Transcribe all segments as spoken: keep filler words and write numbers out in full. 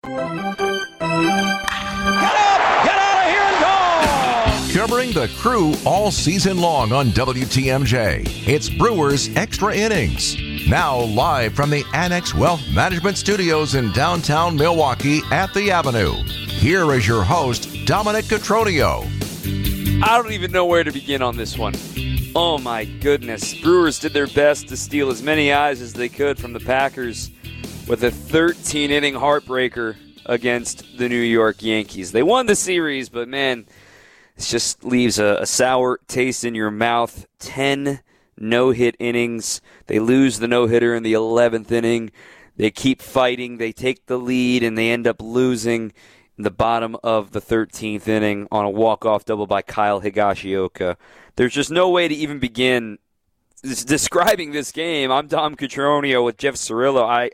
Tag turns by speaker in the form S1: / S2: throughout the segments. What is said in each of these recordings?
S1: Covering the Crew all season long on W T M J, it's Brewers Extra Innings. Now live from the Annex Wealth Management Studios in downtown Milwaukee at the Avenue. Here is your host, Dominic Cotroneo.
S2: I don't even know where to begin on this one. Oh my goodness. Brewers did their best to steal as many eyes as they could from the Packers with a thirteen-inning heartbreaker against the New York Yankees. They won the series, but man, it just leaves a, a sour taste in your mouth. Ten no-hit innings. They lose the no-hitter in the eleventh inning. They keep fighting. They take the lead, and they end up losing in the bottom of the thirteenth inning on a walk-off double by Kyle Higashioka. There's just no way to even begin describing this game. I'm Dom Cotroneo with Jeff Cirillo. I,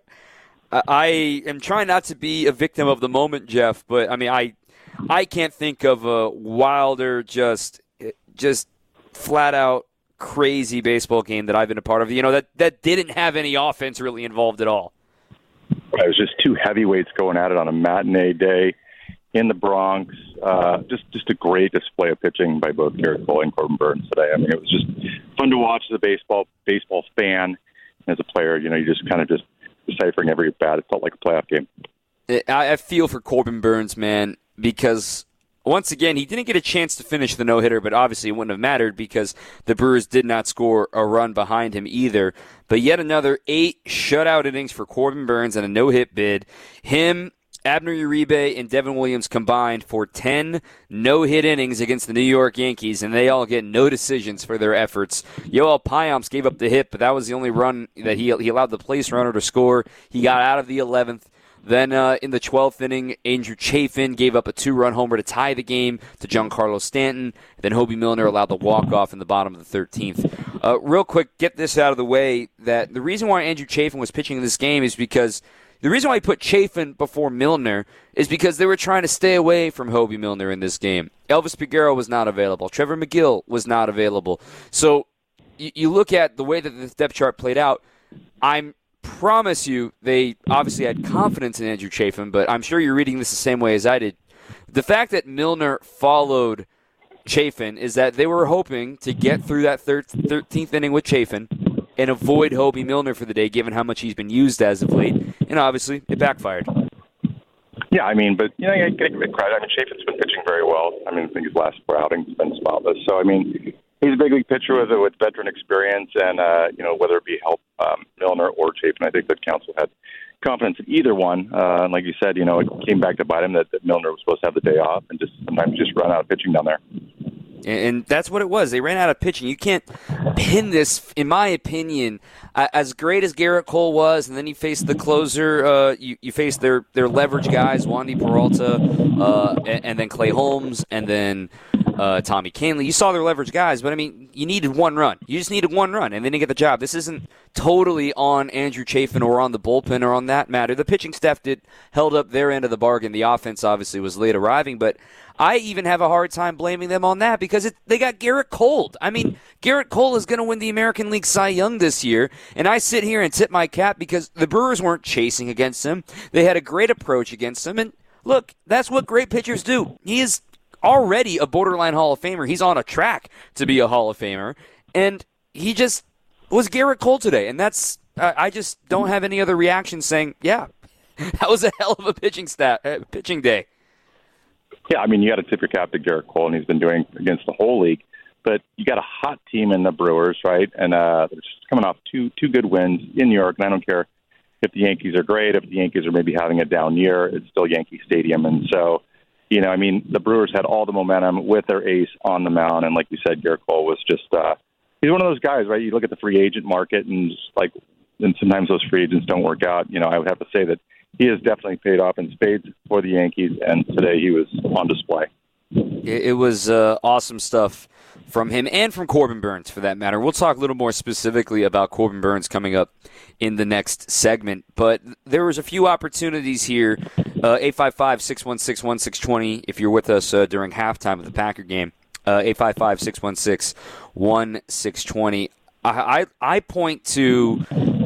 S2: I am trying not to be a victim of the moment, Jeff, but I mean, I I can't think of a wilder, just just flat-out crazy baseball game that I've been a part of, you know, that, that didn't have any offense really involved at all.
S3: It was just two heavyweights going at it on a matinee day in the Bronx. Uh, just just a great display of pitching by both Gerrit Cole and Corbin Burnes today. I mean, it was just fun to watch as a baseball baseball fan. As a player, you know, you just kind of just deciphering every at bat. It felt like a playoff game.
S2: I, I feel for Corbin Burnes, man, because once again, he didn't get a chance to finish the no-hitter, but obviously it wouldn't have mattered because the Brewers did not score a run behind him either. But yet another eight shutout innings for Corbin Burnes and a no-hit bid. Him, Abner Uribe, and Devin Williams combined for ten no-hit innings against the New York Yankees, and they all get no decisions for their efforts. Yoel Payamps gave up the hit, but that was the only run that he, he allowed the place runner to score. He got out of the eleventh. Then uh, in the twelfth inning, Andrew Chafin gave up a two-run homer to tie the game to Giancarlo Stanton. Then Hobie Milner allowed the walk-off in the bottom of the thirteenth. Uh, real quick, get this out of the way, that the reason why Andrew Chafin was pitching in this game is because the reason why he put Chafin before Milner is because they were trying to stay away from Hobie Milner in this game. Elvis Peguero was not available. Trevor McGill was not available. So you, you look at the way that the depth chart played out, I'm promise you they obviously had confidence in Andrew Chafin, but I'm sure you're reading this the same way as I did. The fact that Milner followed Chafin is that they were hoping to get through that thirteenth inning with Chafin and avoid Hobie Milner for the day, given how much he's been used as of late, and obviously it backfired.
S3: Yeah, I mean, but, you know, you get credit. I mean, Chafin's been pitching very well. I mean, I think his last four outings has been spotless. So, I mean, he's a big league pitcher with, with veteran experience, and, uh, you know, whether it be help um, Milner or Chafin, I think that Council had confidence in either one. Uh, and like you said, you know, it came back to bite him that, that Milner was supposed to have the day off and just sometimes just run out of pitching down there.
S2: And that's what it was. They ran out of pitching. You can't pin this, in my opinion, as great as Gerrit Cole was, and then you face the closer, uh, you, you face their, their leverage guys, Wandy Peralta, uh, and, and then Clay Holmes, and then uh, Tommy Kahnle. You saw their leverage guys, but, I mean, you needed one run. You just needed one run, and they didn't get the job. This isn't totally on Andrew Chafin or on the bullpen or on that matter. The pitching staff did held up their end of the bargain. The offense obviously was late arriving, but I even have a hard time blaming them on that because it, they got Gerrit Cole. I mean, Gerrit Cole is going to win the American League Cy Young this year, and I sit here and tip my cap because the Brewers weren't chasing against him. They had a great approach against him, and look, that's what great pitchers do. He is already a borderline Hall of Famer. He's on a track to be a Hall of Famer, and he just was Gerrit Cole today, and that's uh, I just don't have any other reaction saying, yeah, that was a hell of a pitching stat, uh, pitching day.
S3: Yeah, I mean, you got to tip your cap to Gerrit Cole, and he's been doing against the whole league. But you got a hot team in the Brewers, right? And uh, they're just coming off two two good wins in New York. And I don't care if the Yankees are great, if the Yankees are maybe having a down year, it's still Yankee Stadium. And so, you know, I mean, the Brewers had all the momentum with their ace on the mound. And like you said, Gerrit Cole was just uh, he's one of those guys, right? You look at the free agent market, and just like, and sometimes those free agents don't work out. You know, I would have to say that he has definitely paid off in spades for the Yankees, and today he was on display.
S2: It was uh, awesome stuff from him and from Corbin Burnes, for that matter. We'll talk a little more specifically about Corbin Burnes coming up in the next segment. But there was a few opportunities here. Uh, eight five five, six one six, one six two zero if you're with us uh, during halftime of the Packer game. Uh, eight five five, six one six, one six two zero. I, I, I point to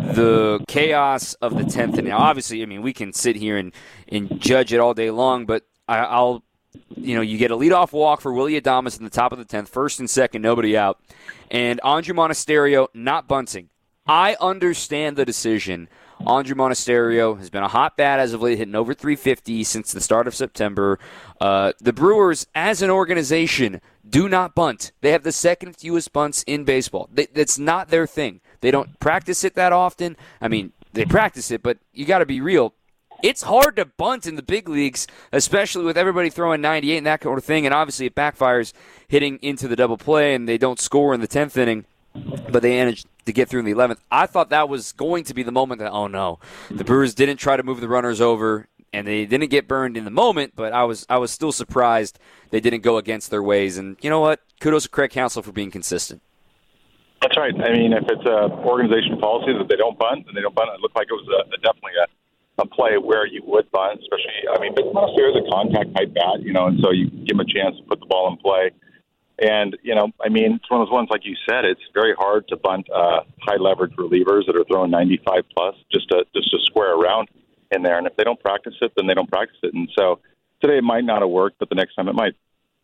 S2: the chaos of the tenth inning. Now, obviously, I mean, we can sit here and, and judge it all day long, but I, I'll, you know, you get a leadoff walk for Willy Adames in the top of the tenth, first and second, nobody out, and Andrew Monasterio not bunting. I understand the decision. Andrew Monasterio has been a hot bat as of late, hitting over three fifty since the start of September. Uh, the Brewers, as an organization, do not bunt. They have the second fewest bunts in baseball. They, that's not their thing. They don't practice it that often. I mean, they practice it, but you got to be real. It's hard to bunt in the big leagues, especially with everybody throwing ninety-eight and that kind of thing, and obviously it backfires hitting into the double play, and they don't score in the tenth inning, but they managed to get through in the eleventh. I thought that was going to be the moment that, oh no, the Brewers didn't try to move the runners over, and they didn't get burned in the moment, but I was I was still surprised they didn't go against their ways. And you know what? Kudos to Craig Counsell for being consistent.
S3: That's right. I mean, if it's a organization policy that they don't bunt, then they don't bunt. It looked like it was a, a definitely a, a play where you would bunt, especially, I mean, but Monasterio is a contact type bat, you know, and so you give him a chance to put the ball in play. And, you know, I mean, it's one of those ones, like you said, it's very hard to bunt uh, high-leverage relievers that are throwing ninety-five plus just to just to square around in there. And if they don't practice it, then they don't practice it. And so today it might not have worked, but the next time it might.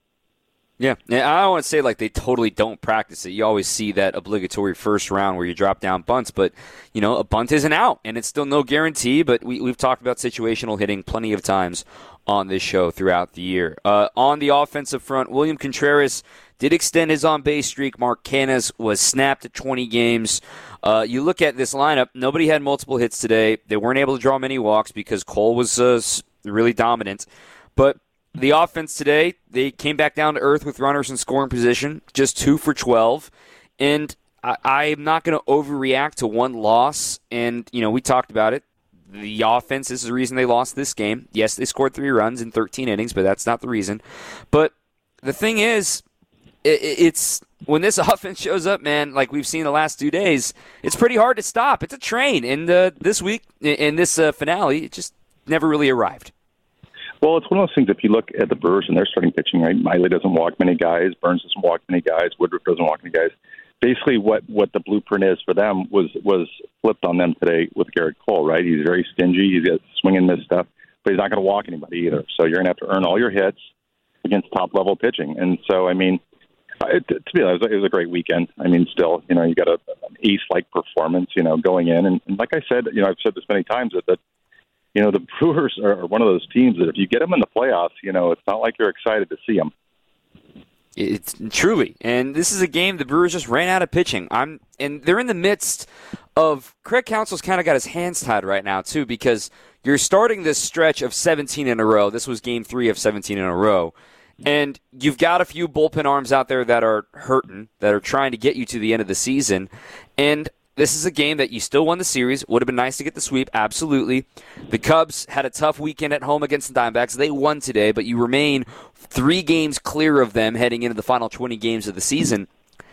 S2: Yeah, and I don't want to say like they totally don't practice it. You always see that obligatory first round where you drop down bunts, but, you know, a bunt isn't out, and it's still no guarantee, but we, we've talked about situational hitting plenty of times on this show throughout the year. Uh, on the offensive front, William Contreras did extend his on-base streak. Mark Canha was snapped at twenty games. Uh, you look at this lineup, nobody had multiple hits today. They weren't able to draw many walks because Cole was uh, really dominant. But the offense today, they came back down to earth with runners in scoring position, just two for twelve. And I, I'm not going to overreact to one loss. And, you know, we talked about it. The offense is the reason they lost this game. Yes, they scored three runs in thirteen innings, but that's not the reason. But the thing is, it, it's when this offense shows up, man, like we've seen the last two days, it's pretty hard to stop. It's a train. And uh, this week, in this uh, finale, it just never really arrived.
S3: Well, it's one of those things, if you look at the Brewers and they're starting pitching, right? Miley doesn't walk many guys. Burns doesn't walk many guys. Woodruff doesn't walk many guys. Basically, what, what the blueprint is for them was was flipped on them today with Garrett Cole, right? He's very stingy. He's got swing and miss stuff, but he's not going to walk anybody either. So you're going to have to earn all your hits against top-level pitching. And so, I mean, it, to me, it was, it was a great weekend. I mean, still, you know, you got a, an ace-like performance, you know, going in. And, and like I said, you know, I've said this many times, that, that you know, the Brewers are one of those teams that if you get them in the playoffs, you know, it's not like you're excited to see them.
S2: It's truly, and this is a game the Brewers just ran out of pitching. I'm, and they're in the midst of Craig Counsell's kind of got his hands tied right now too, because you're starting this stretch of seventeen in a row. This was game three of seventeen in a row, and you've got a few bullpen arms out there that are hurting, that are trying to get you to the end of the season, and this is a game that you still won the series. Would have been nice to get the sweep, absolutely. The Cubs had a tough weekend at home against the Diamondbacks. They won today, but you remain three games clear of them heading into the final twenty games of the season.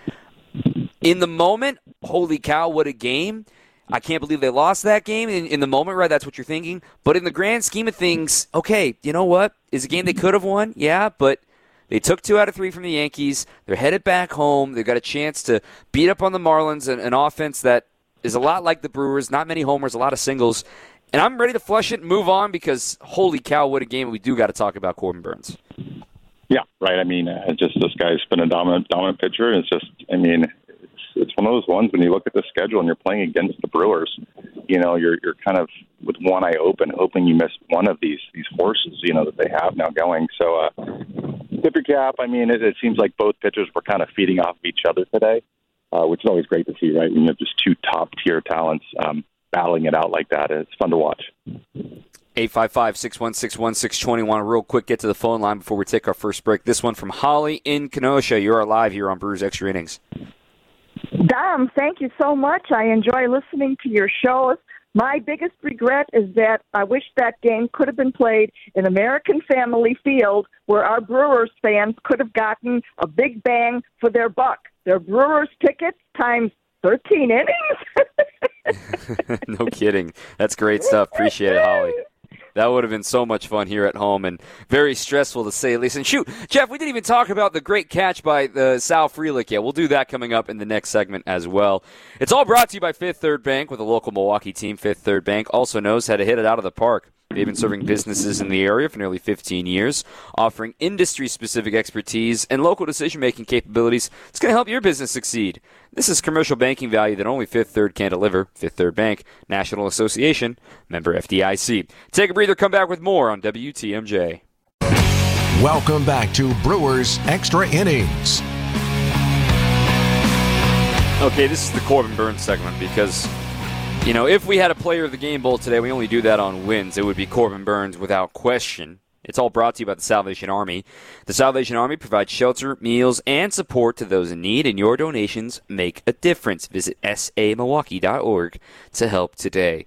S2: In the moment, holy cow, what a game. I can't believe they lost that game. In, in the moment, right, that's what you're thinking. But in the grand scheme of things, okay, you know what? Is a game they could have won? Yeah, but they took two out of three from the Yankees. They're headed back home. They've got a chance to beat up on the Marlins, an, an offense that is a lot like the Brewers. Not many homers, a lot of singles. And I'm ready to flush it and move on because, holy cow, what a game. We do got to talk about Corbin Burnes.
S3: Yeah, right. I mean, uh, just this guy's been a dominant, dominant pitcher. And it's just, I mean, it's, it's one of those ones when you look at the schedule and you're playing against the Brewers, you know, you're you're kind of with one eye open, hoping you miss one of these these horses, you know, that they have now going. So, uh, tip your cap. I mean, it, it seems like both pitchers were kind of feeding off of each other today, uh, which is always great to see, right? When you have just two top-tier talents um, battling it out like that. It's fun to watch.
S2: eight five five, six one six, one six two one. Real quick, get to the phone line before we take our first break. This one from Holly in Kenosha. You're live here on Brewers Extra Innings.
S4: Dom, thank you so much. I enjoy listening to your shows. My biggest regret is that I wish that game could have been played in American Family Field where our Brewers fans could have gotten a big bang for their buck. Their Brewers tickets times thirteen innings.
S2: No kidding. That's great stuff. Appreciate it, Holly. That would have been so much fun here at home and very stressful to say at least. And shoot, Jeff, we didn't even talk about the great catch by the Sal Frelick yet. We'll do that coming up in the next segment as well. It's all brought to you by Fifth Third Bank with a local Milwaukee team. Fifth Third Bank also knows how to hit it out of the park. They've been serving businesses in the area for nearly fifteen years, offering industry-specific expertise and local decision-making capabilities. It's going to help your business succeed. This is commercial banking value that only Fifth Third can deliver. Fifth Third Bank, National Association, member F D I C. Take a breather, come back with more on W T M J.
S1: Welcome back to Brewers Extra Innings.
S2: Okay, this is the Corbin Burns segment because, you know, if we had a Player of the Game Bowl today, we only do that on wins. It would be Corbin Burns without question. It's all brought to you by the Salvation Army. The Salvation Army provides shelter, meals, and support to those in need, and your donations make a difference. Visit S A Milwaukee dot org to help today.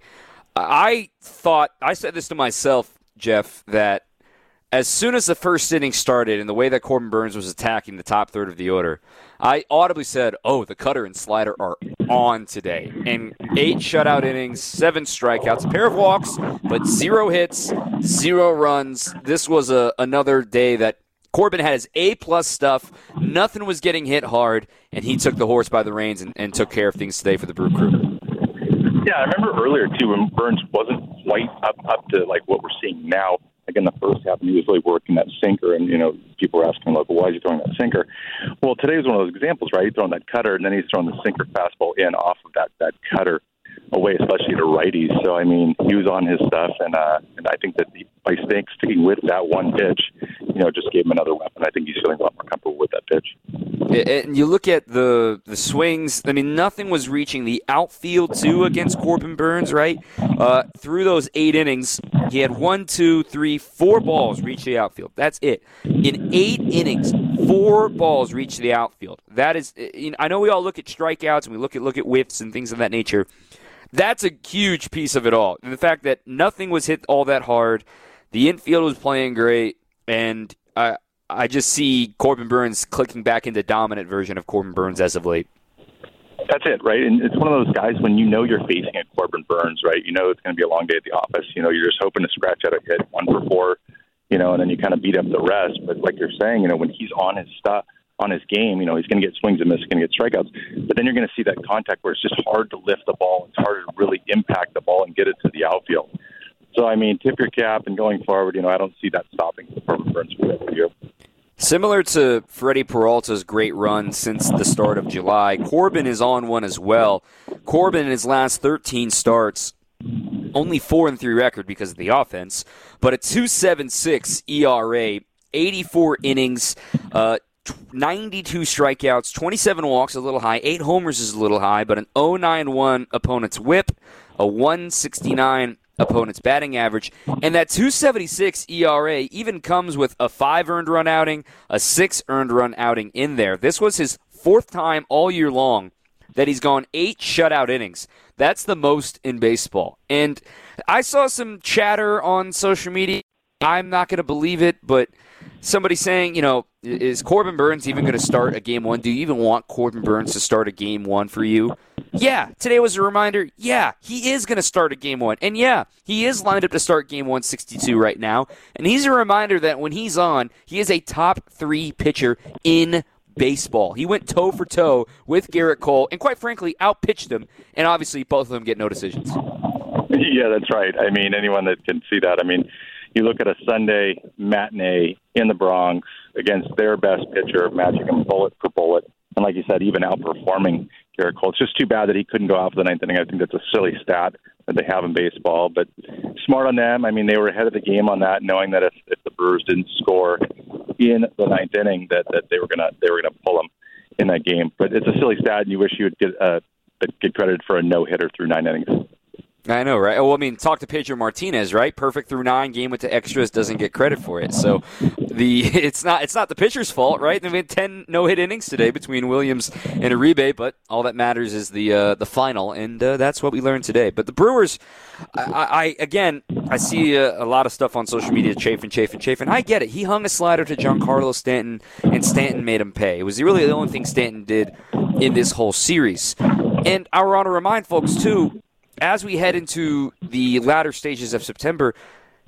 S2: I thought, I said this to myself, Jeff, that as soon as the first inning started and the way that Corbin Burns was attacking the top third of the order, I audibly said, oh, the cutter and slider are on today. And eight shutout innings, seven strikeouts, a pair of walks, but zero hits, zero runs. This was a, another day that Corbin had his A-plus stuff. Nothing was getting hit hard, and he took the horse by the reins and, and took care of things today for the Brew Crew.
S3: Yeah, I remember earlier, too, when Burns wasn't quite up, up to like what we're seeing now. Like in the first half, he was really working that sinker, and, you know, people were asking, like, well, why is he throwing that sinker? Well, today was one of those examples, right? He's throwing that cutter, and then he's throwing the sinker fastball in off of that, that cutter away, especially to righties. So, I mean, he was on his stuff, and uh, and I think that the, by staying, sticking with that one pitch, you know, just gave him another weapon. I think he's feeling a lot more comfortable with that pitch.
S2: And you look at the the swings, I mean, nothing was reaching the outfield, too, against Corbin Burns, right? Uh, through those eight innings, he had one, two, three, four balls reach the outfield. That's it. In eight innings, four balls reach the outfield. That is, you know, I know we all look at strikeouts and we look at look at whiffs and things of that nature. That's a huge piece of it all. And the fact that nothing was hit all that hard, the infield was playing great, and I I just see Corbin Burns clicking back into dominant version of Corbin Burns as of late.
S3: That's it, right? And it's one of those guys when you know you're facing a Corbin Burns, right? You know it's going to be a long day at the office. You know, you're just hoping to scratch out a hit, one for four, you know, and then you kind of beat up the rest. But like you're saying, you know, when he's on his stuff, on his game, you know, he's going to get swings and misses, going to get strikeouts. But then you're going to see that contact where it's just hard to lift the ball. It's harder to really impact the ball and get it to the outfield. So, I mean, tip your cap, and going forward, you know, I don't see that stopping Corbin Burns for the year.
S2: Similar to Freddie Peralta's great run since the start of July, Corbin is on one as well. Corbin in his last thirteen starts, only four and three record because of the offense, but a two point seven six E R A, eighty-four innings, uh, ninety-two strikeouts, twenty-seven walks, a little high, eight homers is a little high, but an oh point nine one opponent's whip, a one sixty-nine opponent's batting average, and that two seventy-six E R A even comes with a five earned run outing, a six earned run outing in there. This was his fourth time all year long that he's gone eight shutout innings. That's the most in baseball. And I saw some chatter on social media. I'm not going to believe it, but somebody saying, you know, is Corbin Burns even going to start a game one? Do you even want Corbin Burns to start a game one for you? Yeah, today was a reminder. Yeah, he is going to start a game one. And yeah, he is lined up to start game one sixty-two right now. And he's a reminder that when he's on, he is a top three pitcher in baseball. He went toe for toe with Garrett Cole and quite frankly outpitched him. And obviously both of them get no decisions.
S3: Yeah, that's right. I mean, anyone that can see that. I mean, you look at a Sunday matinee in the Bronx against their best pitcher, matching him bullet for bullet. And like you said, even outperforming Garrett Cole. It's just too bad that he couldn't go out for the ninth inning. I think that's a silly stat that they have in baseball. But smart on them. I mean, they were ahead of the game on that, knowing that if, if the Brewers didn't score in the ninth inning, that, that they were gonna they were gonna pull them in that game. But it's a silly stat, and you wish you would get uh, get credited for a no hitter through nine innings.
S2: I know, right? Well, I mean, talk to Pedro Martinez, right? Perfect through nine, game with the extras, doesn't get credit for it. So the it's not it's not the pitcher's fault, right? They had ten no-hit innings today between Williams and Uribe, but all that matters is the uh, the final, and uh, that's what we learned today. But the Brewers, I, I again, I see a, a lot of stuff on social media chafing, chafing, chafing. I get it. He hung a slider to Giancarlo Stanton, and Stanton made him pay. It was really the only thing Stanton did in this whole series. And I want to remind folks, too, as we head into the latter stages of September,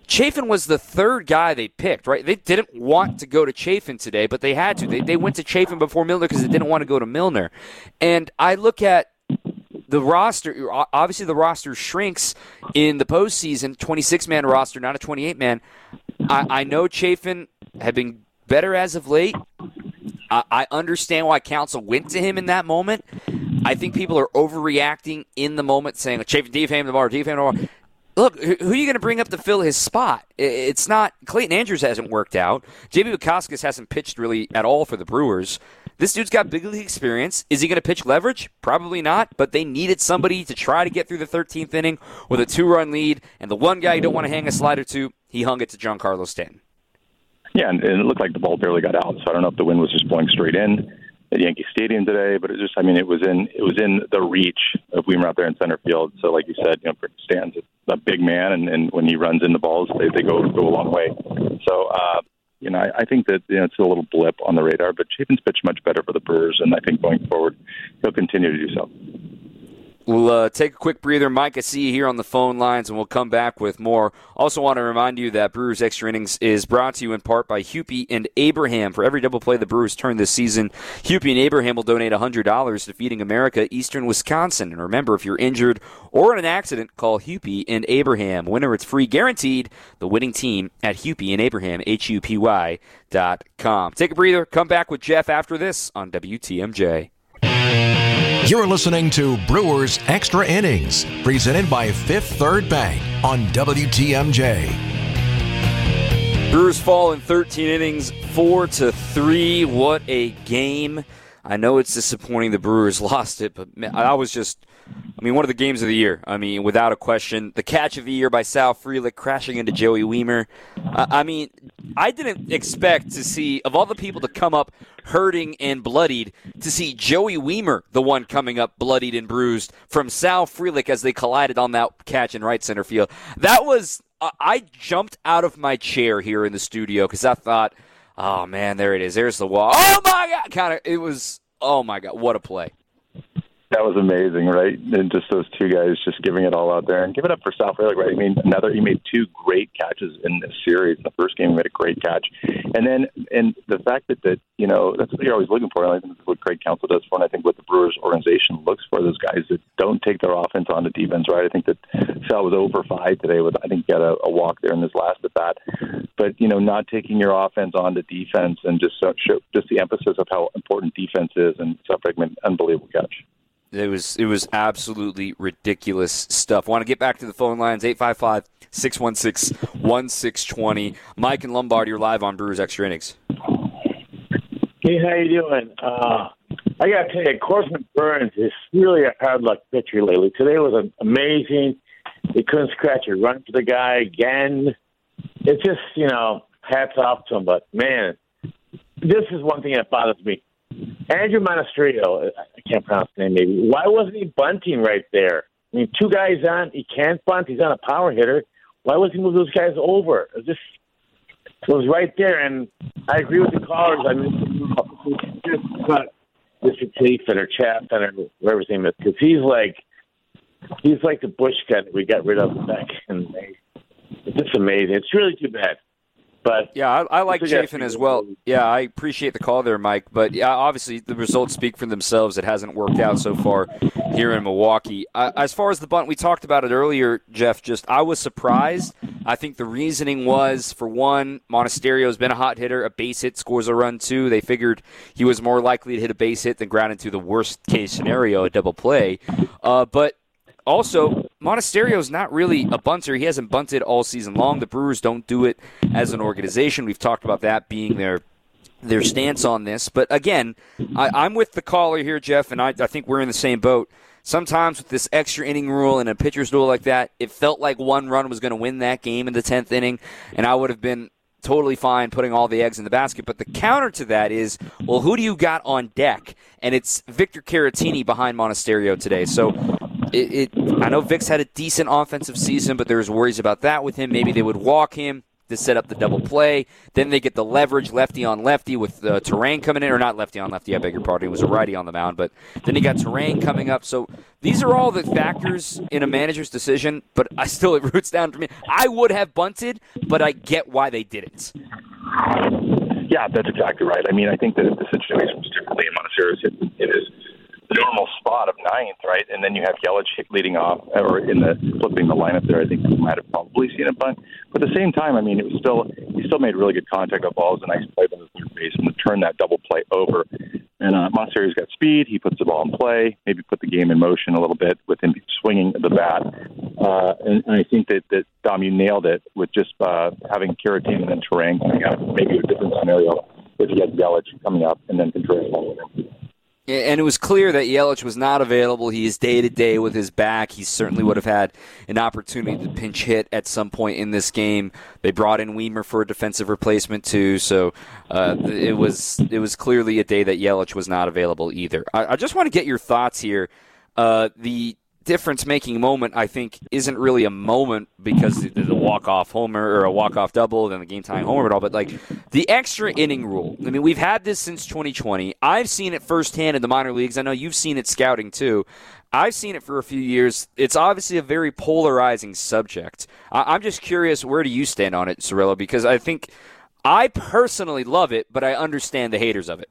S2: Chafin was the third guy they picked, right? They didn't want to go to Chafin today, but they had to. They they went to Chafin before Milner because they didn't want to go to Milner. And I look at the roster. Obviously, the roster shrinks in the postseason, twenty-six man roster, not a twenty-eight man. I, I know Chafin had been better as of late. I, I understand why Council went to him in that moment. I think people are overreacting in the moment, saying, Chafin, defame tomorrow, defame tomorrow. Look, who are you going to bring up to fill his spot? It's not – Clayton Andrews hasn't worked out. J B Bukauskas hasn't pitched really at all for the Brewers. This dude's got big league experience. Is he going to pitch leverage? Probably not, but they needed somebody to try to get through the thirteenth inning with a two-run lead, and the one guy you don't want to hang a slider to, he hung it to Giancarlo Stanton.
S3: Yeah, and it looked like the ball barely got out, so I don't know if the wind was just blowing straight in at Yankee Stadium today, but it just, I mean, it was in it was in the reach of Wiemer out there in center field. So, like you said, you know, Stan's a big man, and, and when he runs into balls, they, they go go a long way. So, uh, you know, I, I think that you know, it's a little blip on the radar, but Chafin's pitched much better for the Brewers, and I think going forward, he'll continue to do so.
S2: We'll uh, take a quick breather. Mike, I see you here on the phone lines, and we'll come back with more. Also want to remind you that Brewers Extra Innings is brought to you in part by Hupy and Abraham. For every double play the Brewers turn this season, Hupy and Abraham will donate one hundred dollars to Feeding America, Eastern Wisconsin. And remember, if you're injured or in an accident, call Hupy and Abraham. Winner, it's free guaranteed. The winning team at Hupy and Abraham, H U P Y dot com. Take a breather. Come back with Jeff after this on W T M J.
S1: You're listening to Brewers Extra Innings, presented by Fifth Third Bank on W T M J.
S2: Brewers fall in thirteen innings, four to three. What a game. I know it's disappointing the Brewers lost it, but man, I was just, I mean, one of the games of the year. I mean, without a question. The catch of the year by Sal Frelick crashing into Joey Wiemer. Uh, I mean, I didn't expect to see, of all the people to come up hurting and bloodied, to see Joey Wiemer, the one coming up bloodied and bruised, from Sal Frelick as they collided on that catch in right center field. That was, uh, I jumped out of my chair here in the studio because I thought, oh, man, there it is. There's the wall. Oh, my God. Kind of, it was, oh, my God, what a play.
S3: That was amazing, right? And just those two guys just giving it all out there. And give it up for Sal Frelick, right? I mean, another, he made two great catches in this series. The first game, he made a great catch. And then, and the fact that, that you know, that's what you're always looking for. And I think that's what Craig Counsell does for, and I think what the Brewers organization looks for, those guys that don't take their offense onto defense, right? I think that Sal was zero for five today with, I think he got a, a walk there in his last at bat. But, you know, not taking your offense onto defense and just uh, show, just the emphasis of how important defense is, and Sal Frelick made an unbelievable catch.
S2: It was it was absolutely ridiculous stuff. Want to get back to the phone lines, eight five five, six one six, one six two zero. Mike and Lombard, you're live on Brewers Extra Innings.
S5: Hey, how you doing? Uh, I got to tell you, Corbin Burnes is really a hard luck pitcher lately. Today was amazing. He couldn't scratch a run for the guy again. It's just, you know, hats off to him. But, man, this is one thing that bothers me. Andrew Monasterio, I can't pronounce his name maybe, why wasn't he bunting right there? I mean, two guys on, he can't bunt, he's on a power hitter. Why wasn't he move those guys over? It was just, it was right there, and I agree with the callers. I mean, just cut Mister Chafin or Chaffin or whatever his name is, because he's like, he's like the Bush guy that we got rid of back in May. It's just amazing. It's really too bad. But
S2: yeah, I, I like Chafin as well. Yeah, I appreciate the call there, Mike. But yeah, obviously the results speak for themselves. It hasn't worked out so far here in Milwaukee. Uh, as far as the bunt, we talked about it earlier, Jeff. Just I was surprised. I think the reasoning was, for one, Monasterio's been a hot hitter. A base hit scores a run, too. They figured he was more likely to hit a base hit than ground into the worst-case scenario, a double play. Uh, but also, Monasterio's not really a bunter. He hasn't bunted all season long. The Brewers don't do it as an organization. We've talked about that being their their stance on this. But again, I, I'm with the caller here, Jeff, and I, I think we're in the same boat. Sometimes with this extra inning rule and a pitcher's duel like that, it felt like one run was going to win that game in the tenth inning, and I would have been totally fine putting all the eggs in the basket. But the counter to that is, well, who do you got on deck? And it's Victor Caratini behind Monasterio today. So It, it, I know Vic's had a decent offensive season, but there's worries about that with him. Maybe they would walk him. to set up the double play. Then they get the leverage lefty on lefty with uh, Terrain coming in, or not lefty on lefty, I beg your pardon. It was a righty on the mound, but then you got Terrain coming up. So these are all the factors in a manager's decision, but I still, it roots down to me. I would have bunted, but I get why they didn't.
S3: Yeah, that's exactly right. I mean, I think that if the situation was differently in Montecito's hit, it is the normal spot of ninth, right? And then you have Yelich leading off, or in the flipping the lineup there. I think we might have probably seen it bunt. But at the same time, I mean, it was still he still made really good contact on balls, a nice play by the third baseman to turn that double play over. And uh, Montecito's got speed. He puts the ball in play, maybe put the game in motion a little bit with him swinging the bat. Uh, and, and I think that, that Dom, you nailed it with just uh, having Caratini and then Terrain coming up. Maybe a different scenario if you had Yelich coming up and then Contreras following him.
S2: And it was clear that Yelich was not available. He is day-to-day with his back. He certainly would have had an opportunity to pinch hit at some point in this game. They brought in Weimer for a defensive replacement, too. So uh, it was it was clearly a day that Yelich was not available either. I, I just want to get your thoughts here. Uh, the difference-making moment, I think, isn't really a moment because there's a walk-off homer or a walk-off double, then the game-tying homer and all, but like the extra inning rule. I mean, we've had this since twenty twenty. I've seen it firsthand in the minor leagues. I know you've seen it scouting too. I've seen it for a few years. It's obviously a very polarizing subject. I- I'm just curious, where do you stand on it, Cirillo? Because I think I personally love it, but I understand the haters of it.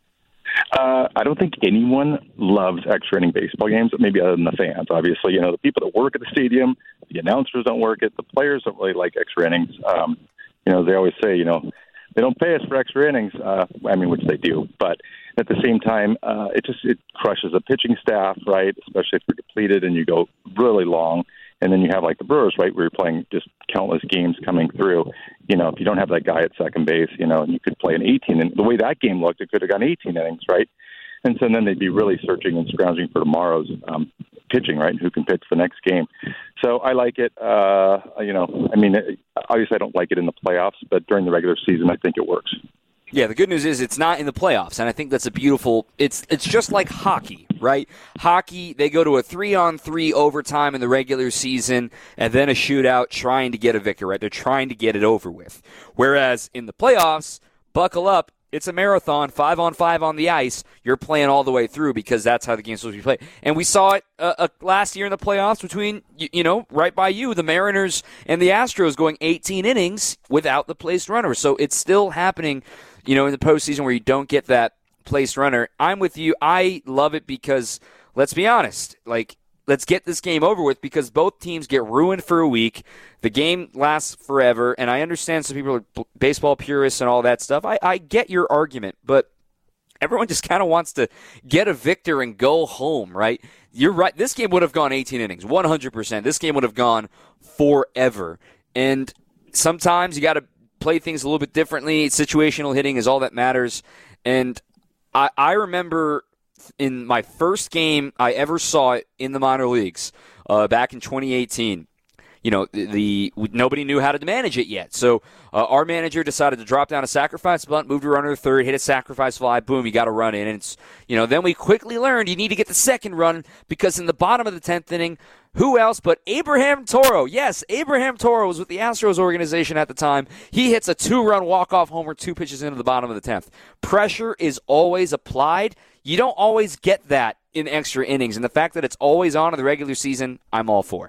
S3: Uh, I don't think anyone loves extra inning baseball games, maybe other than the fans. Obviously, you know, the people that work at the stadium, the announcers don't work it. The players don't really like extra innings. Um, you know, they always say, you know, they don't pay us for extra innings. Uh, I mean, which they do, but at the same time, uh, it just it crushes the pitching staff, right? Especially if you're depleted and you go really long. And then you have like the Brewers, right, where you're playing just countless games coming through. You know, if you don't have that guy at second base, you know, and you could play an eighteen. And the way that game looked, it could have gone eighteen innings, right? And so then they'd be really searching and scrounging for tomorrow's um, pitching, right, who can pitch the next game. So I like it. Uh, you know, I mean, obviously I don't like it in the playoffs, but during the regular season, I think it works.
S2: Yeah, the good news is it's not in the playoffs, and I think that's a beautiful – it's it's just like hockey, right? Hockey, they go to a three-on-three overtime in the regular season and then a shootout trying to get a victory, right? They're trying to get it over with. Whereas in the playoffs, buckle up, it's a marathon, five-on-five on the ice. You're playing all the way through because that's how the game's supposed to be played. And we saw it uh, uh, last year in the playoffs between, you, you know, right by you, the Mariners and the Astros going eighteen innings without the placed runner. So it's still happening – you know, in the postseason where you don't get that placed runner. I'm with you. I love it because, let's be honest, like, let's get this game over with because both teams get ruined for a week. The game lasts forever, and I understand some people are baseball purists and all that stuff. I, I get your argument, but everyone just kind of wants to get a victor and go home, right? You're right. This game would have gone eighteen innings, one hundred percent. This game would have gone forever. And sometimes you got to play things a little bit differently. Situational hitting is all that matters. And I, I remember in my first game I ever saw it in the minor leagues uh, back in twenty eighteen. You know, the, the nobody knew how to manage it yet. So uh, our manager decided to drop down a sacrifice bunt, move to runner to third, hit a sacrifice fly, boom, you got to run in. And it's, you know, then we quickly learned you need to get the second run because in the bottom of the tenth inning, who else but Abraham Toro? Yes, Abraham Toro was with the Astros organization at the time. He hits a two-run walk-off homer two pitches into the bottom of the tenth. Pressure is always applied. You don't always get that in extra innings. And the fact that it's always on in the regular season, I'm all for.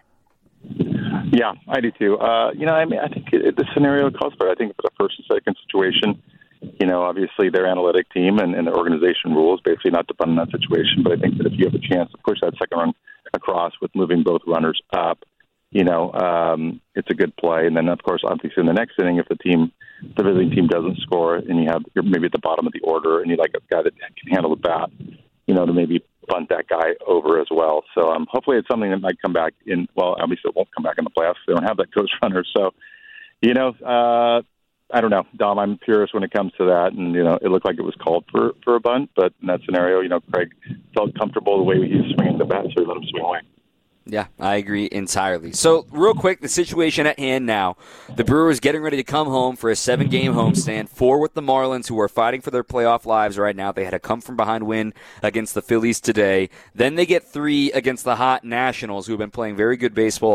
S3: Yeah, I do too. Uh, you know, I mean, I think it, the scenario calls for it. I think for the first and second situation, you know, obviously their analytic team and, and the organization rules basically not to bunt in that situation. But I think that if you have a chance to push that second run across with moving both runners up, you know, um, it's a good play. And then, of course, obviously in the next inning, if the team, the visiting team doesn't score and you have, you're maybe at the bottom of the order and you like a guy that can handle the bat, you know, to maybe bunt that guy over as well. So um, hopefully it's something that might come back in. Well, obviously it won't come back in the playoffs. They don't have that coach runner. So, you know, uh, I don't know, Dom, I'm purist when it comes to that. And, you know, it looked like it was called for, for a bunt. But in that scenario, you know, Craig felt comfortable the way he was swinging the bat, so he let him swing away.
S2: Yeah, I agree entirely. So, real quick, the situation at hand now. The Brewers getting ready to come home for a seven-game homestand. Four with the Marlins, who are fighting for their playoff lives right now. They had a come-from-behind win against the Phillies today. Then they get three against the hot Nationals, who have been playing very good baseball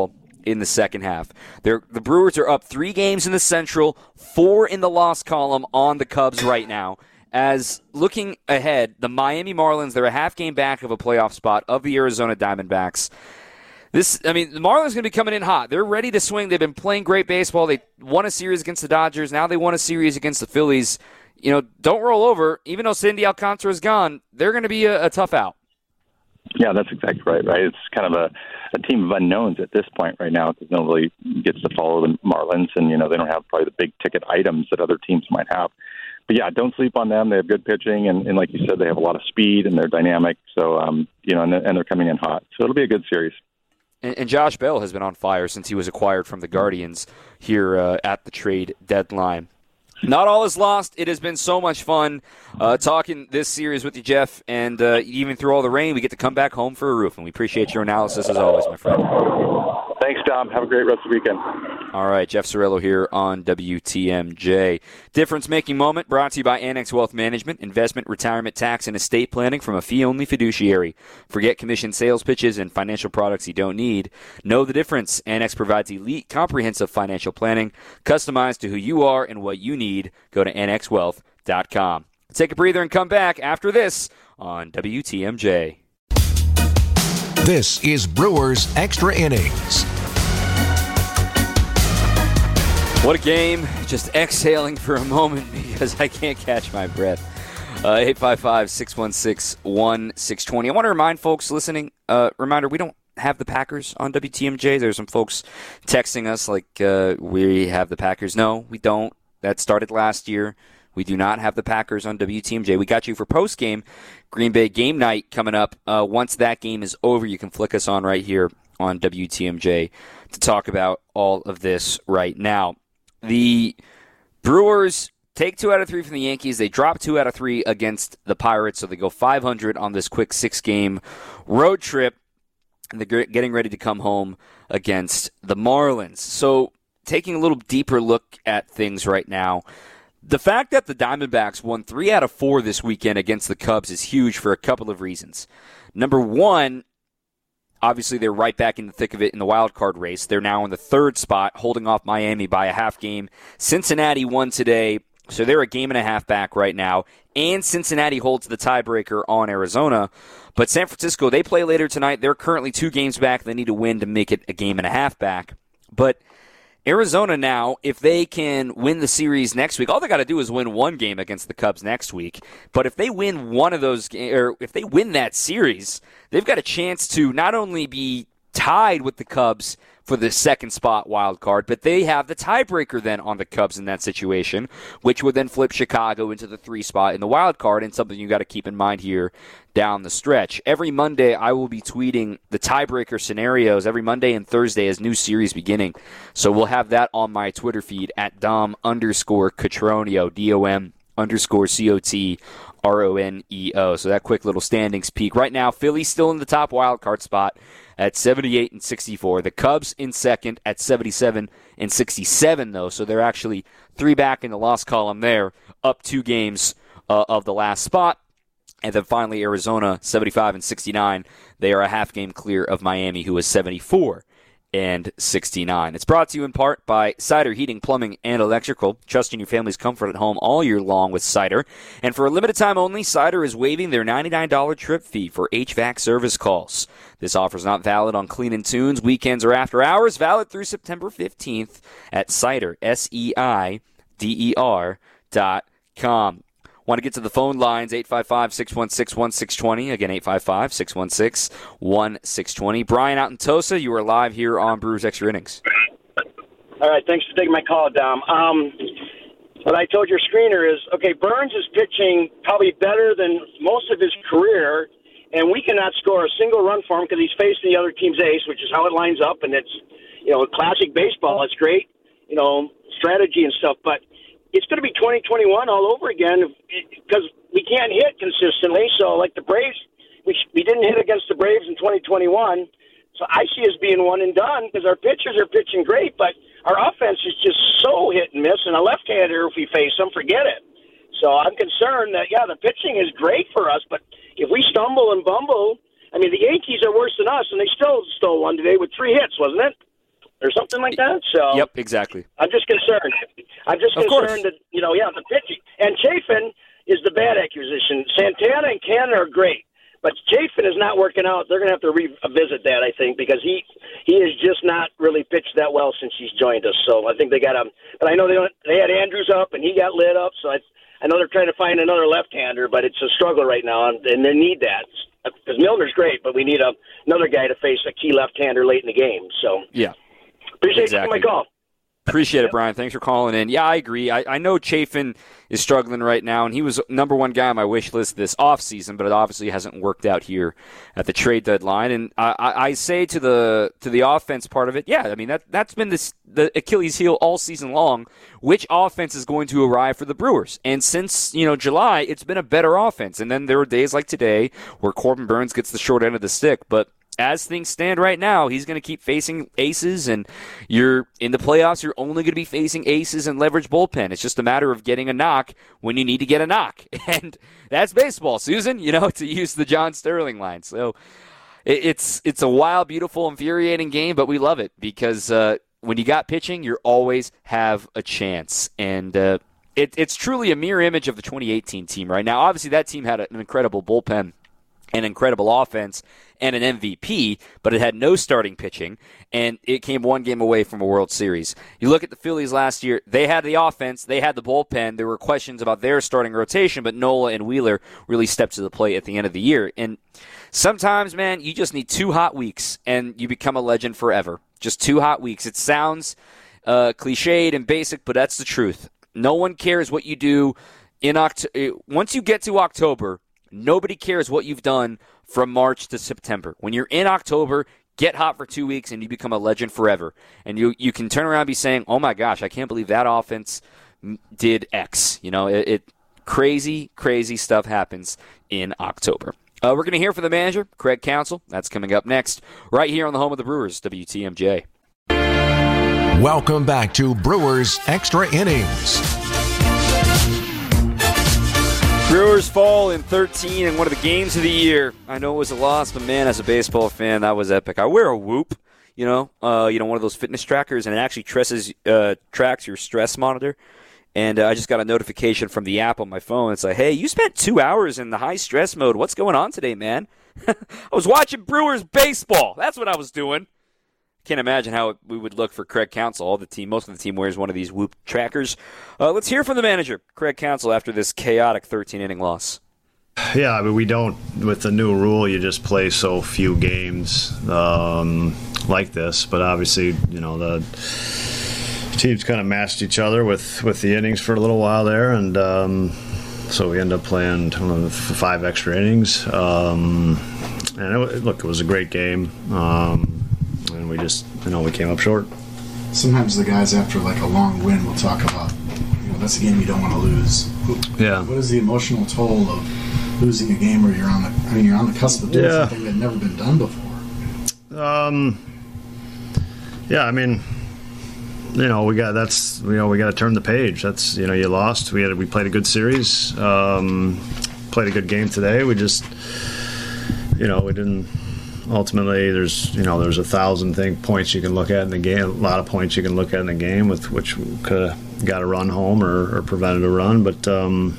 S2: in the second half. They're, the Brewers are up three games in the Central, four in the loss column on the Cubs right now. As looking ahead, the Miami Marlins, they're a half game back of a playoff spot of the Arizona Diamondbacks. This, I mean, the Marlins are going to be coming in hot. They're ready to swing. They've been playing great baseball. They won a series against the Dodgers. Now they won a series against the Phillies. You know, don't roll over. Even though Sandy Alcantara is gone, they're going to be a, a tough out.
S3: Yeah, that's exactly right, right? It's kind of a, a team of unknowns at this point right now because nobody gets to follow the Marlins, and, you know, they don't have probably the big-ticket items that other teams might have. But, yeah, don't sleep on them. They have good pitching, and, and like you said, they have a lot of speed, and they're dynamic. So, um, you know, and they're, and they're coming in hot. So it'll be a good series.
S2: And, and Josh Bell has been on fire since he was acquired from the Guardians here uh, at the trade deadline. Not all is lost. It has been so much fun uh, talking this series with you, Jeff. And uh, even through all the rain, we get to come back home for a roof. And we appreciate your analysis as always, my friend.
S3: Thanks, Tom. Have a great rest of the weekend.
S2: All right, Jeff Sorello here on W T M J. Difference-making moment brought to you by Annex Wealth Management, investment, retirement, tax, and estate planning from a fee-only fiduciary. Forget commission sales pitches and financial products you don't need. Know the difference. Annex provides elite, comprehensive financial planning, customized to who you are and what you need. Go to annex wealth dot com. Take a breather and come back after this on W T M J.
S1: This is Brewers Extra Innings.
S2: What a game. Just exhaling for a moment because I can't catch my breath. Uh, eight five five, six one six, one six two zero. I want to remind folks listening, uh, reminder, we don't have the Packers on W T M J. There's some folks texting us like uh, we have the Packers. No, we don't. That started last year. We do not have the Packers on W T M J. We got you for post-game Green Bay game night coming up. Uh, once that game is over, you can flick us on right here on W T M J to talk about all of this right now. The Brewers take two out of three from the Yankees. They drop two out of three against the Pirates, so they go five hundred on this quick six-game road trip, and they're getting ready to come home against the Marlins. So taking a little deeper look at things right now, the fact that the Diamondbacks won three out of four this weekend against the Cubs is huge for a couple of reasons. Number one, obviously they're right back in the thick of it in the wild card race. They're now in the third spot, holding off Miami by a half game. Cincinnati won today, so they're a game and a half back right now. And Cincinnati holds the tiebreaker on Arizona. But San Francisco, they play later tonight. They're currently two games back. They need to win to make it a game and a half back. But Arizona now, if they can win the series next week, all they got to do is win one game against the Cubs next week. But if they win one of those, or if they win that series, they've got a chance to not only be tied with the Cubs for the second spot wild card, but they have the tiebreaker then on the Cubs in that situation, which would then flip Chicago into the three spot in the wild card, and something you got to keep in mind here down the stretch. Every Monday, I will be tweeting the tiebreaker scenarios every Monday and Thursday as new series beginning. So we'll have that on my Twitter feed at Dom underscore Cotroneo, D O M underscore C O T R O N E O. So that quick little standings peek. Right now, Philly's still in the top wild card spot at seventy-eight and sixty-four. The Cubs in second at seventy-seven and sixty-seven, though. So they're actually three back in the loss column there, up two games uh, of the last spot. And then finally, Arizona, seventy-five and sixty-nine. They are a half game clear of Miami, who is seventy-four and sixty-nine. It's brought to you in part by Cider Heating, Plumbing, and Electrical. Trusting your family's comfort at home all year long with Cider. And for a limited time only, Cider is waiving their ninety-nine dollars trip fee for H V A C service calls. This offer is not valid on Clean and Tunes, weekends, or after hours. Valid through September fifteenth at Cider, S E I D E R dot com. Want to get to the phone lines, eight five five, six one six, one six two zero. Again, eight five five, six one six, one six two zero. Brian out in Tosa, you are live here on Brewers Extra Innings.
S6: All right, thanks for taking my call, Dom. Um, what I told your screener is, okay, Burns is pitching probably better than most of his career, and we cannot score a single run for him because he's facing the other team's ace, which is how it lines up, and it's, you know, classic baseball. It's great, you know, strategy and stuff, but it's going to be twenty twenty-one all over again because we can't hit consistently. So, like the Braves, we, we didn't hit against the Braves in twenty twenty-one. So I see us being one and done because our pitchers are pitching great, but our offense is just so hit and miss. And a left-hander, if we face them, forget it. So I'm concerned that, yeah, the pitching is great for us, but if we stumble and bumble, I mean, the Yankees are worse than us, and they still stole one today with three hits, wasn't it? or something like that. So
S2: Yep, exactly.
S6: I'm just concerned. I'm just
S2: Of
S6: concerned
S2: course.
S6: that, you know, yeah, the pitching. And Chafin is the bad acquisition. Santana and Cannon are great. But Chafin is not working out. They're going to have to revisit that, I think, because he he has just not really pitched that well since he's joined us. So I think they got him. But I know they don't, they had Andrews up, and he got lit up. So I I know they're trying to find another left-hander, but it's a struggle right now, and, and they need that. Because Milner's great, but we need a, another guy to face a key left-hander late in the game. So
S2: Yeah.
S6: appreciate
S2: Exactly.
S6: my call.
S2: Appreciate it, Brian. Thanks for calling in. Yeah, I agree. I, I know Chafin is struggling right now, and he was number one guy on my wish list this offseason, but it obviously hasn't worked out here at the trade deadline. And I, I, I say to the to the offense part of it, yeah, I mean, that, that's been this, the Achilles heel all season long. Which offense is going to arrive for the Brewers? And since, you know, July, it's been a better offense. And then there are days like today where Corbin Burnes gets the short end of the stick, but as things stand right now, he's going to keep facing aces, and you're in the playoffs, you're only going to be facing aces and leverage bullpen. It's just a matter of getting a knock when you need to get a knock. And that's baseball, Susan, you know, to use the John Sterling line. So it's it's a wild, beautiful, infuriating game, but we love it because uh, when you got pitching, you always have a chance. And uh, it, it's truly a mirror image of the twenty eighteen team right now. Obviously, that team had an incredible bullpen, an incredible offense, and an M V P, but it had no starting pitching, and it came one game away from a World Series. You look at the Phillies last year, they had the offense, they had the bullpen, there were questions about their starting rotation, but Nola and Wheeler really stepped to the plate at the end of the year. And sometimes, man, you just need two hot weeks, and you become a legend forever. Just two hot weeks. It sounds uh, cliched and basic, but that's the truth. No one cares what you do in October. Once you get to October, nobody cares what you've done from March to September. When you're in October, get hot for two weeks and you become a legend forever. And you you can turn around and be saying, oh my gosh, I can't believe that offense did X. You know, it, it crazy, crazy stuff happens in October. Uh, we're going to hear from the manager, Craig Counsell. That's coming up next, right here on the home of the Brewers, W T M J.
S1: Welcome back to Brewers Extra Innings.
S2: Brewers fall in thirteen in one of the games of the year. I know it was a loss, but man, as a baseball fan, that was epic. I wear a Whoop, you know, uh, you know, one of those fitness trackers, and it actually tresses, uh, tracks your stress monitor. And uh, I just got a notification from the app on my phone. It's like, hey, you spent two hours in the high stress mode. What's going on today, man? I was watching Brewers baseball. That's what I was doing. Can't imagine how we would look for Craig Counsell. All the team, most of the team wears one of these Whoop trackers. Uh, let's hear from the manager, Craig Counsell, after this chaotic thirteen-inning loss.
S7: Yeah, I mean, we don't, with the new rule, you just play so few games um, like this. But obviously, you know, the teams kind of matched each other with, with the innings for a little while there. And um, so we end up playing I don't know, five extra innings. Um, and it, look, it was a great game. Um, and we just, you know, we came up short.
S8: Sometimes the guys after like a long win will talk about, you know, that's a game you don't want to lose.
S7: Yeah.
S8: What is the emotional toll of losing a game where you're on the, I mean, you're on the cusp of doing
S7: Yeah.
S8: something that had never been done before?
S7: Um. Yeah, I mean, you know, we got that's you know we got to turn the page. That's you know you lost. We had we played a good series. Um, played a good game today. We just you know we didn't. Ultimately, there's you know there's a thousand thing points you can look at in the game. A lot of points you can look at in the game with which could have got a run home or, or prevented a run. But um,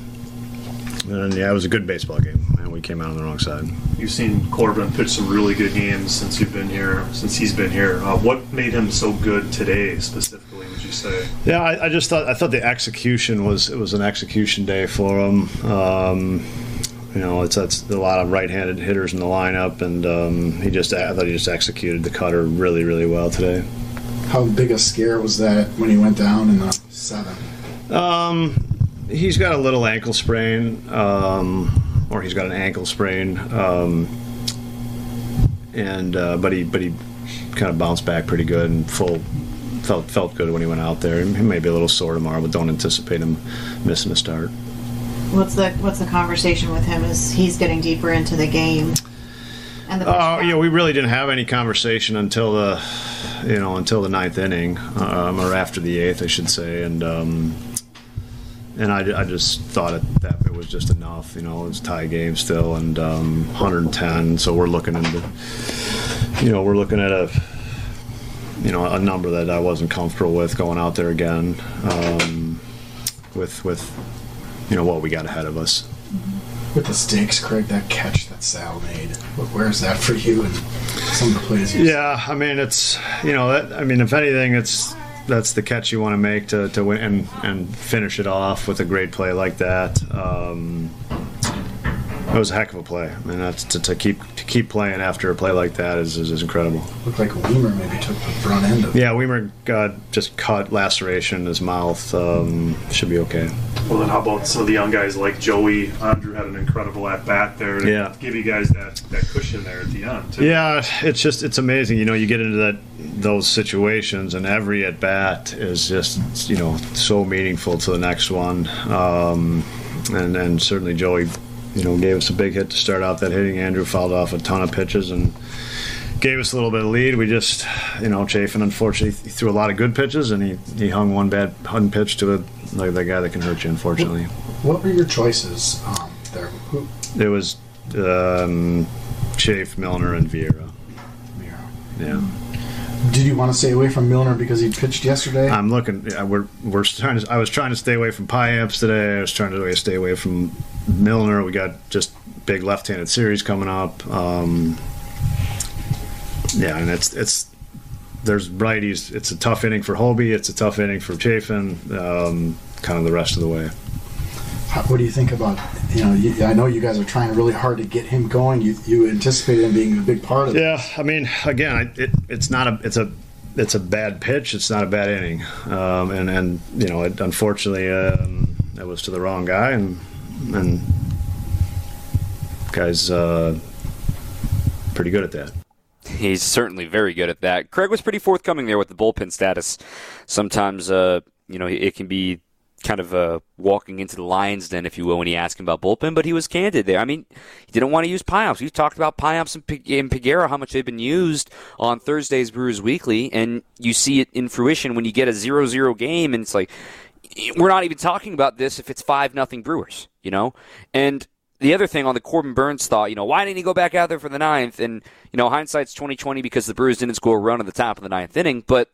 S7: and yeah, it was a good baseball game, and we came out on the wrong side.
S9: You've seen Corbin pitch some really good games since you've been here. Since he's been here, uh, what made him so good today specifically? Would you say?
S7: Yeah, I, I just thought I thought the execution was it was an execution day for him. Um, You know, it's, it's a lot of right-handed hitters in the lineup, and um, he just I thought he just executed the cutter really, really well today.
S8: How big a scare was that when he went down in the seventh?
S7: Um, he's got a little ankle sprain, um, or he's got an ankle sprain, um, and uh, but he but he kind of bounced back pretty good and full felt felt good when he went out there. He may be a little sore tomorrow, but don't anticipate him missing a start.
S10: What's the what's the conversation with him as he's getting deeper into the game? And the
S7: Oh, yeah, we really didn't have any conversation until the, you know, until the ninth inning, um, or after the eighth, I should say, and um, and I, I just thought it, that it was just enough. You know, it was a tie game still, and um, one hundred ten. So we're looking into, you know, we're looking at a, you know, a number that I wasn't comfortable with going out there again um, with, with, you know, what we got ahead of us.
S8: With the stakes, Craig, that catch that Sal made, where is that for you and some of the plays? You
S7: yeah, I mean, it's, you know, that, I mean, if anything, it's that's the catch you want to make to, to win and, and finish it off with a great play like that. Um, it was a heck of a play. I mean, that's to, to keep to keep playing after a play like that is is, is incredible.
S8: Looked like Weimer maybe took the front end of it.
S7: Yeah, Weimer got just cut, laceration in his mouth. Um, should be okay.
S9: Well, then how about some of the young guys like Joey? Andrew had an incredible at-bat there to
S7: yeah.
S9: give you guys that, that cushion there at the end, too.
S7: Yeah, it's just, it's amazing. You know, you get into that those situations, and every at-bat is just, you know, so meaningful to the next one. Um, and, and certainly Joey, you know, gave us a big hit to start off that hitting. Andrew fouled off a ton of pitches and gave us a little bit of lead. We just, you know, Chafin, unfortunately, he threw a lot of good pitches, and he, he hung one bad hung pitch to a, like the guy that can hurt you, unfortunately.
S8: What were your choices um, there? Who?
S7: It was um, Chafe, Milner, and Vieira.
S8: Vieira.
S7: Yeah.
S8: Did you want to stay away from Milner because he pitched yesterday?
S7: I'm looking. Yeah, we're we're trying to. I was trying to stay away from Payamps today. I was trying to stay away from Milner. We got just big left-handed series coming up. Um, yeah, and it's it's there's righties. It's a tough inning for Hobie. It's a tough inning for Chafin. Um, kind of the rest of the way.
S8: How, what do you think about? You know, you, I know you guys are trying really hard to get him going. You you anticipated him being a big part of it.
S7: Yeah, I mean, again, I, it, it's not a it's a it's a bad pitch. It's not a bad inning, um, and and you know, it, unfortunately, um, it was to the wrong guy, and and guy's uh, pretty good at that.
S2: He's certainly very good at that. Craig was pretty forthcoming there with the bullpen status. Sometimes, uh, you know, it can be kind of uh, walking into the lion's den, if you will, when he asked him about bullpen, but he was candid there. I mean, he didn't want to use Payamps. We talked about Payamps and, P- and Peguero, how much they've been used on Thursday's Brewers Weekly, and you see it in fruition when you get a zero zero game, and it's like, we're not even talking about this if it's five nothing Brewers, you know? And the other thing on the Corbin Burns thought, you know, why didn't he go back out there for the ninth? And, you know, hindsight's twenty twenty because the Brewers didn't score a run at the top of the ninth inning, but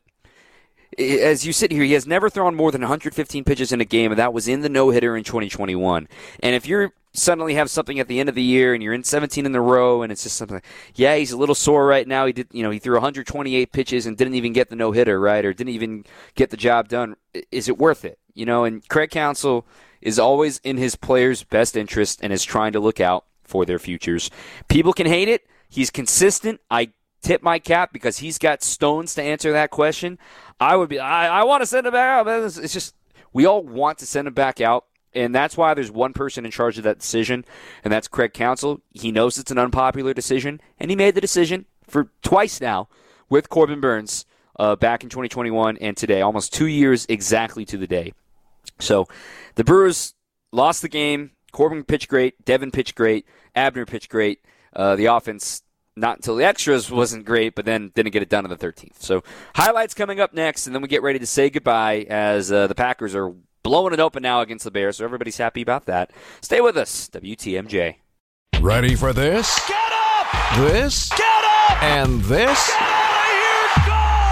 S2: as you sit here, he has never thrown more than one hundred fifteen pitches in a game, and that was in the no-hitter in twenty twenty-one. And if you suddenly have something at the end of the year and you're in seventeen in a row, and it's just something, yeah, he's a little sore right now. He did, you know, he threw one hundred twenty-eight pitches and didn't even get the no-hitter, right, or didn't even get the job done. Is it worth it? You know, and Craig Counsell is always in his players' best interest and is trying to look out for their futures. People can hate it. He's consistent. I tip my cap because he's got stones to answer that question. I would be, I, I want to send him back out. It's just, we all want to send him back out, and that's why there's one person in charge of that decision, and that's Craig Counsell. He knows it's an unpopular decision, and he made the decision for twice now with Corbin Burns uh, back in twenty twenty-one and today, almost two years exactly to the day. So the Brewers lost the game. Corbin pitched great. Devin pitched great. Abner pitched great. Uh, the offense, not until the extras, wasn't great, but then didn't get it done in the thirteenth. So highlights coming up next, and then we get ready to say goodbye as uh, the Packers are blowing it open now against the Bears, so everybody's happy about that. Stay with us, W T M J.
S1: Ready for this?
S11: Get up!
S1: This?
S11: Get up!
S1: And this?
S11: Get out of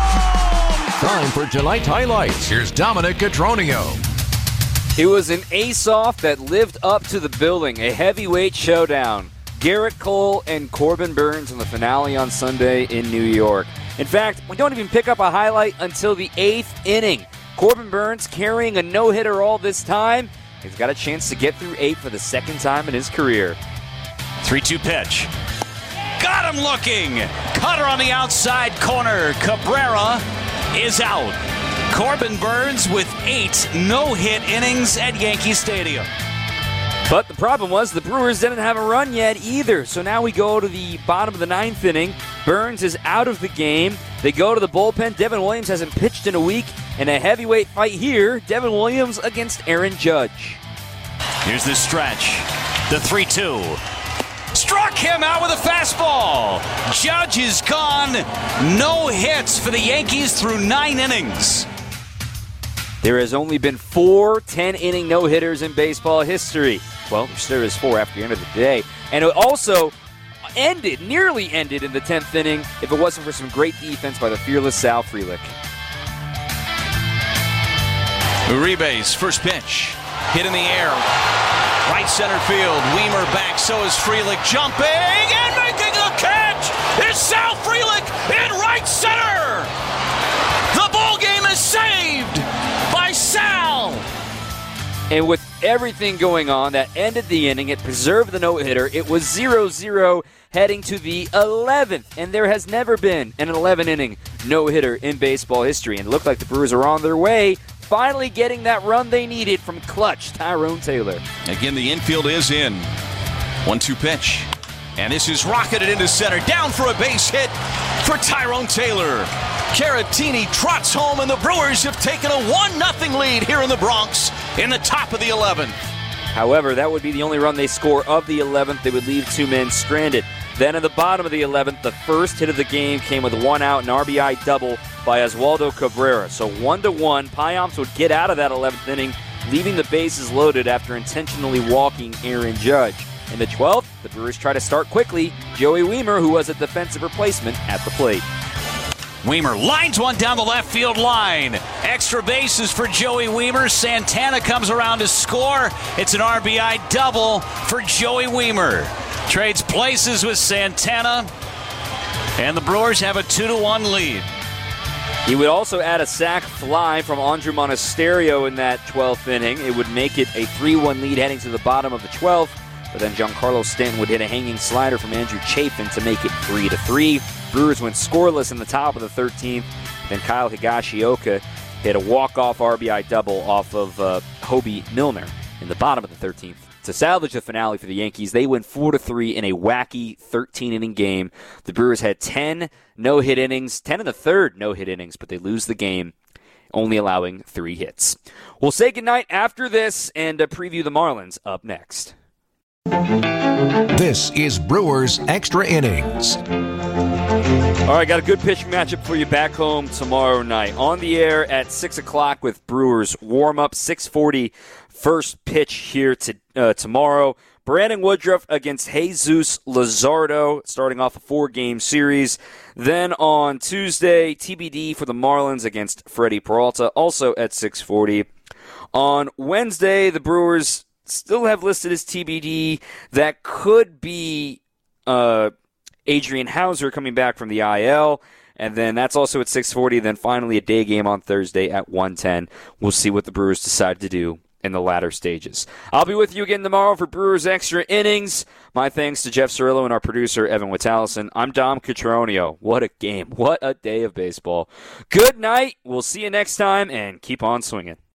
S11: here! Go!
S1: Time for tonight's highlights. Here's Dominic Cotroneo.
S2: It was an ace-off that lived up to the billing, a heavyweight showdown. Garrett Cole and Corbin Burns in the finale on Sunday in New York. In fact, we don't even pick up a highlight until the eighth inning. Corbin Burns carrying a no-hitter all this time. He's got a chance to get through eight for the second time in his career.
S11: three two pitch. Got him looking. Cutter on the outside corner. Cabrera is out. Corbin Burns with eight no-hit innings at Yankee Stadium.
S2: But the problem was the Brewers didn't have a run yet either. So now we go to the bottom of the ninth inning. Burns is out of the game. They go to the bullpen. Devin Williams hasn't pitched in a week. And a heavyweight fight here. Devin Williams against Aaron Judge.
S11: Here's the stretch. The three two. Struck him out with a fastball. Judge is gone. No hits for the Yankees through nine innings.
S2: There has only been four ten-inning no-hitters in baseball history. Well, there is four after the end of the day. And it also, ended, nearly ended in the tenth inning if it wasn't for some great defense by the fearless Sal Frelick.
S11: Uribe's first pitch. Hit in the air. Right center field. Weimer back. So is Frelick jumping and making a catch. Is Sal Frelick in right center. The ball game is saved by Sal.
S2: And with everything going on that ended the inning, it preserved the no-hitter. It was zero zero heading to the eleventh, and there has never been an eleven-inning no-hitter in baseball history. And it looked like the Brewers are on their way, finally getting that run they needed from clutch Tyrone Taylor.
S11: Again, the infield is in. one two pitch. And this is rocketed into center. Down for a base hit for Tyrone Taylor. Caratini trots home, and the Brewers have taken a one nothing lead here in the Bronx in the top of the eleventh.
S2: However, that would be the only run they score of the eleventh. They would leave two men stranded. Then in the bottom of the eleventh, the first hit of the game came with one out, an R B I double by Oswaldo Cabrera. So one to one, Payamps would get out of that eleventh inning, leaving the bases loaded after intentionally walking Aaron Judge. In the twelfth, the Brewers try to start quickly. Joey Weimer, who was a defensive replacement, at the plate.
S11: Weimer lines one down the left field line. Extra bases for Joey Weimer. Santana comes around to score. It's an R B I double for Joey Weimer. Trades places with Santana, and the Brewers have a two to one lead.
S2: He would also add a sac fly from Andrew Monasterio in that twelfth inning. It would make it a three one lead heading to the bottom of the twelfth. But then Giancarlo Stanton would hit a hanging slider from Andrew Chafin to make it three to three. Brewers went scoreless in the top of the thirteenth. Then Kyle Higashioka hit a walk-off R B I double off of uh, Hobie Milner in the bottom of the thirteenth. To salvage the finale for the Yankees, they win four to three in a wacky thirteen-inning game. The Brewers had ten no-hit innings, ten in the third no-hit innings, but they lose the game, only allowing three hits. We'll say goodnight after this and uh, preview the Marlins up next.
S1: This is Brewers Extra Innings.
S2: All right, got a good pitching matchup for you back home tomorrow night. On the air at six o'clock with Brewers warm-up, six forty first pitch here to, uh, tomorrow. Brandon Woodruff against Jesus Luzardo, starting off a four-game series. Then on Tuesday, T B D for the Marlins against Freddie Peralta, also at six forty. On Wednesday, the Brewers still have listed as T B D. That could be uh, Adrian Hauser coming back from the I L. And then that's also at six forty. Then finally a day game on Thursday at one ten. We'll see what the Brewers decide to do in the latter stages. I'll be with you again tomorrow for Brewers Extra Innings. My thanks to Jeff Cirillo and our producer, Evan Witalison. I'm Dom Cotroneo. What a game. What a day of baseball. Good night. We'll see you next time, and keep on swinging.